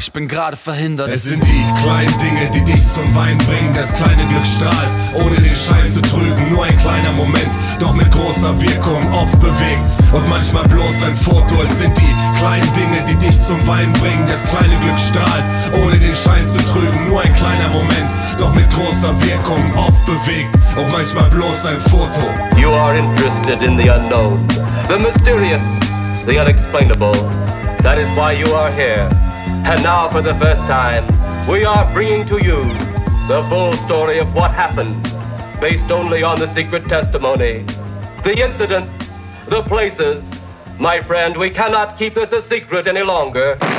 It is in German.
ich bin gerade verhindert. Es sind die kleinen Dinge, die dich zum Weinen bringen. Das kleine Glück strahlt, ohne den Schein zu trügen. Nur ein kleiner Moment, doch mit großer Wirkung, oft bewegt und manchmal bloß ein Foto. Es sind die kleinen Dinge, die dich zum Weinen bringen. Das kleine Glück strahlt, ohne den Schein zu trügen. Nur ein kleiner Moment, doch mit großer Wirkung, oft bewegt und manchmal bloß ein Foto. You are interested in the unknown, the mysterious, the unexplainable. That is why you are here. And now for the first time, we are bringing to you the full story of what happened, based only on the secret testimony, the incidents, the places. My friend, we cannot keep this a secret any longer.